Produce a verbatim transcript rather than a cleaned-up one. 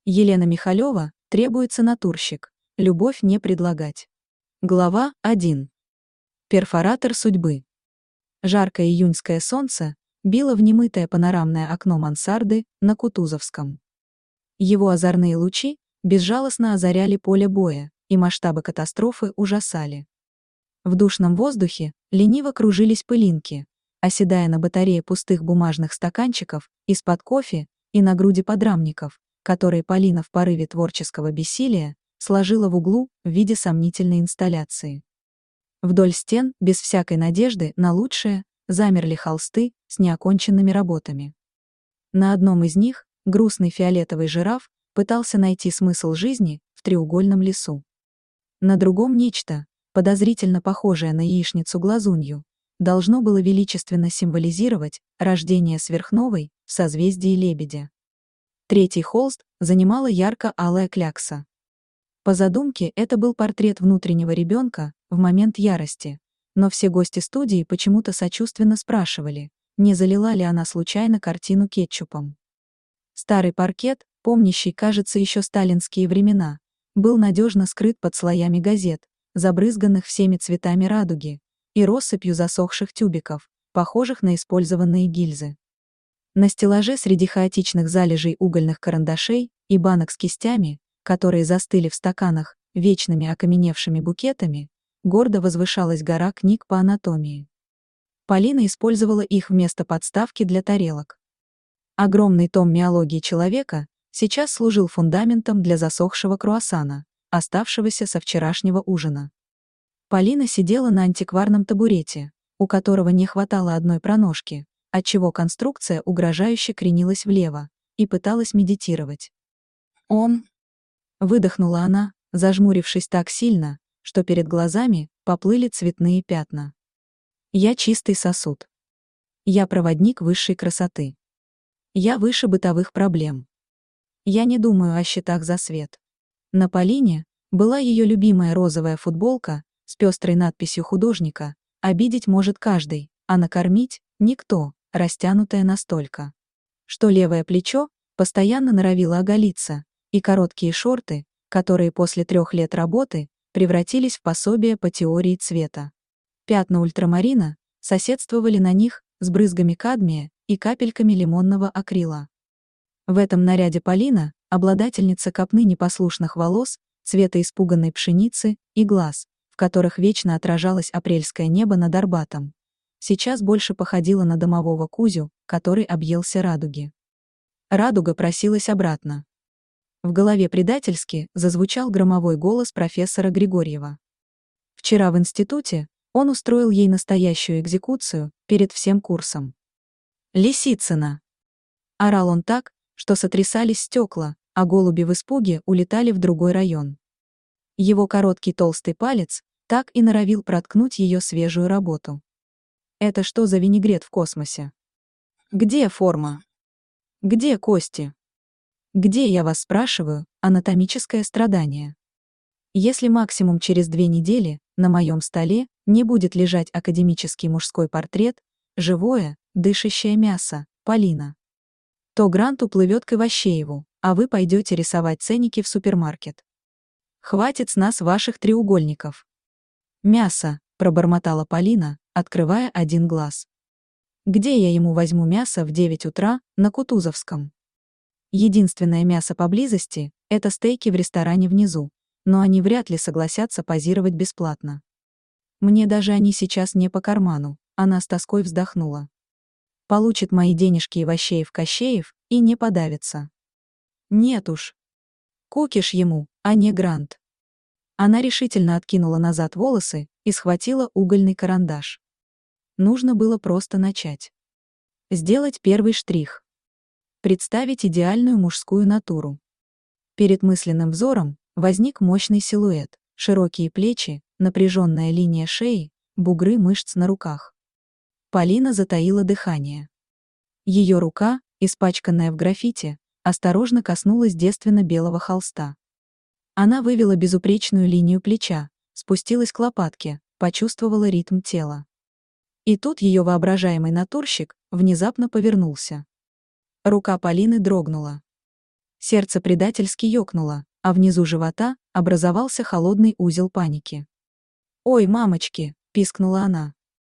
Елена Михалева, требуется натурщик. Любовь не предлагать. Глава один. Перфоратор судьбы. Жаркое июньское солнце било в немытое панорамное окно мансарды на Кутузовском. Его озорные лучи безжалостно озаряли поле боя, и масштабы катастрофы ужасали. В душном воздухе лениво кружились пылинки, оседая на батарее пустых бумажных стаканчиков из-под кофе и на груди подрамников, которые Полина в порыве творческого бессилия сложила в углу в виде сомнительной инсталляции. Вдоль стен, без всякой надежды на лучшее, замерли холсты с неоконченными работами. На одном из них грустный фиолетовый жираф пытался найти смысл жизни в треугольном лесу. На другом нечто, подозрительно похожее на яичницу-глазунью, должно было величественно символизировать рождение сверхновой в созвездии Лебедя. Третий холст занимала ярко-алая клякса. По задумке это был портрет внутреннего ребенка в момент ярости, но все гости студии почему-то сочувственно спрашивали, не залила ли она случайно картину кетчупом. Старый паркет, помнящий, кажется, еще сталинские времена, был надежно скрыт под слоями газет, забрызганных всеми цветами радуги, и россыпью засохших тюбиков, похожих на использованные гильзы. На стеллаже среди хаотичных залежей угольных карандашей и банок с кистями, которые застыли в стаканах вечными окаменевшими букетами, гордо возвышалась гора книг по анатомии. Полина использовала их вместо подставки для тарелок. Огромный том миологии человека сейчас служил фундаментом для засохшего круассана, оставшегося со вчерашнего ужина. Полина сидела на антикварном табурете, у которого не хватало одной проножки, отчего конструкция угрожающе кренилась влево, и пыталась медитировать. «Он...» — выдохнула она, зажмурившись так сильно, что перед глазами поплыли цветные пятна. «Я чистый сосуд. Я проводник высшей красоты. Я выше бытовых проблем. Я не думаю о счетах за свет». На Полине была ее любимая розовая футболка с пестрой надписью художника «Обидеть может каждый, а накормить — никто», растянутая настолько, что левое плечо постоянно норовило оголиться, и короткие шорты, которые после трех лет работы превратились в пособие по теории цвета. Пятна ультрамарина соседствовали на них с брызгами кадмия и капельками лимонного акрила. В этом наряде Полина, обладательница копны непослушных волос, цвета испуганной пшеницы и глаз, в которых вечно отражалось апрельское небо над Арбатом, сейчас больше походила на домового Кузю, который объелся радуги. Радуга просилась обратно. В голове предательски зазвучал громовой голос профессора Григорьева. Вчера в институте он устроил ей настоящую экзекуцию перед всем курсом. «Лисицына!» Орал он так, что сотрясались стекла, а голуби в испуге улетали в другой район. Его короткий толстый палец так и норовил проткнуть ее свежую работу. Это что за винегрет в космосе? Где форма? Где кости? Где, я вас спрашиваю, анатомическое страдание? Если максимум через две недели на моем столе не будет лежать академический мужской портрет, живое, дышащее мясо, Полина, то грант уплывет к Иващееву, а вы пойдете рисовать ценники в супермаркет. Хватит с нас ваших треугольников. Мясо, пробормотала Полина, открывая один глаз. Где я ему возьму мясо в девять утра на Кутузовском? Единственное мясо поблизости — это стейки в ресторане внизу, но они вряд ли согласятся позировать бесплатно. Мне даже они сейчас не по карману, она с тоской вздохнула. Получит мои денежки Иващеев-Кощеев и не подавится. Нет уж. Кукиш ему, а не грант. Она решительно откинула назад волосы и схватила угольный карандаш. Нужно было просто начать. Сделать первый штрих. Представить идеальную мужскую натуру. Перед мысленным взором возник мощный силуэт, широкие плечи, напряженная линия шеи, бугры мышц на руках. Полина затаила дыхание. Ее рука, испачканная в граффити, осторожно коснулась девственно-белого холста. Она вывела безупречную линию плеча, спустилась к лопатке, почувствовала ритм тела. И тут ее воображаемый натурщик внезапно повернулся. Рука Полины дрогнула. Сердце предательски ёкнуло, а внизу живота образовался холодный узел паники. «Ой, мамочки!» – пискнула она.